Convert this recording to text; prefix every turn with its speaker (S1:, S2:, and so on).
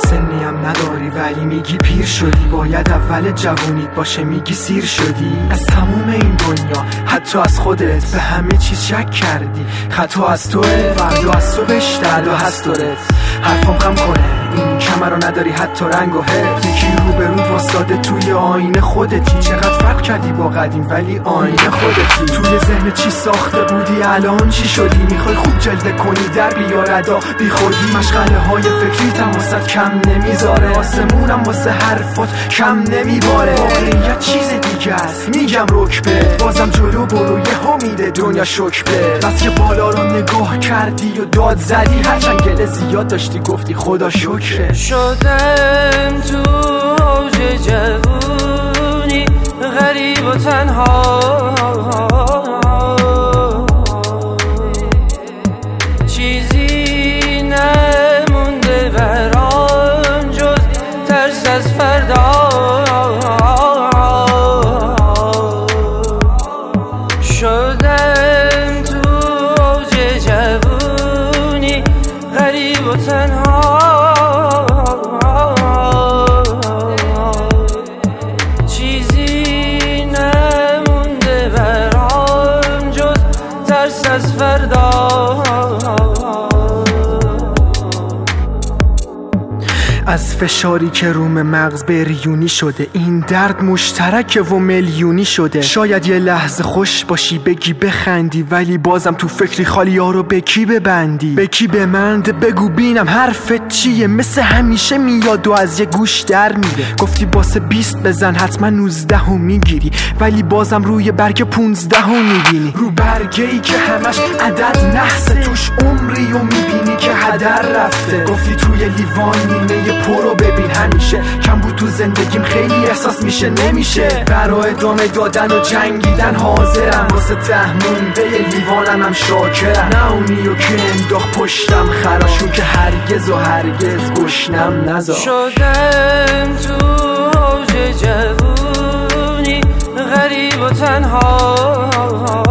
S1: سنیم نداری ولی میگی پیر شدی، باید اول جوونیت باشه میگی سیر شدی. از تموم این دنیا حتی از خودت به همه چیز شک کردی، خطا از توه، فردا از تو بیشتر و هست دارت. حرفم غم کنه این کمر رو نداری حتی رنگ و حرف، یکی رو به رود واساده توی آینه خودتی. چقدر فرق کردی با قدیم ولی آینه خودتی. توی ذهن چی ساخته بودی الان چی شدی؟ میخوای خوب جلوه کنی در بیار ادا بی خودی. مشغله های فکری تماست کم نمیذاره، آسمونم واسه حرفات کم نمیباره. واقعیت چیز دیگه است میگم رک به، بازم جلو برو یهو میده دنیا شک به. بس که بالا رو نگاه کردی و داد زدی، هرچند گله زیاد داشتی گفتی خدا شکره.
S2: شدم تو اوج جوونی غریب و تنها، چیزی نمونده برام جز ترس از فردا. شدم تو اوج جوونی غریب و تنها، چیزی نمونده برام جز ترس از فردا.
S1: از فشاری که روم مغز بریونی شده، این درد مشترکه و میلیونی شده. شاید یه لحظه خوش باشی بگی بخندی، ولی بازم تو فکری خالی ها رو به کی ببندی؟ به کی بمند بگو بینم حرفت چیه؟ مثل همیشه میاد و از یه گوش در میره. گفتی باسه 20 بزن حتما 19 میگیری، ولی بازم روی برگ 15 میبینی. رو برگه ای که همش عدد نحسه، توش عمری و میبینی که هدر رفته. گفتی توی لیوان نیمه پرو ببین همیشه، کم بود تو زندگیم خیلی احساس میشه نمیشه. برای ادامه دادن و جنگیدن حاضرم، واسه تهمونده لیوانم هم شاکرم. نه اونیو که انداخت پشتم خراشون که هرگز و هرگز گشنم نذار.
S2: شدم تو اوج جوونی غریب و تنها،